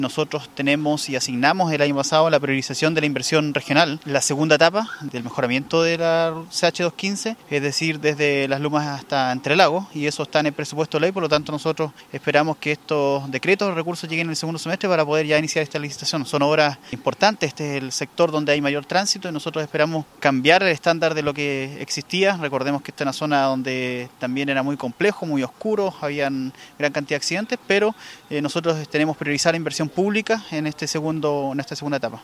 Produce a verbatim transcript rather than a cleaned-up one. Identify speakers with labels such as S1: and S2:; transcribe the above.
S1: Nosotros tenemos y asignamos el año pasado la priorización de la inversión regional, la segunda etapa del mejoramiento de la C H doscientos quince, es decir, desde Las Lumas hasta Entre Lagos, y eso está en el presupuesto de ley, por lo tanto nosotros esperamos que estos decretos de recursos lleguen en el segundo semestre para poder ya iniciar esta licitación. Son obras importantes, este es el sector donde hay mayor tránsito y nosotros esperamos cambiar el estándar de lo que existía. Recordemos que esta es una zona donde también era muy complejo, muy oscuro, habían gran cantidad de accidentes, pero eh, nosotros tenemos priorizar la inversión pública en este segundo, en esta segunda etapa.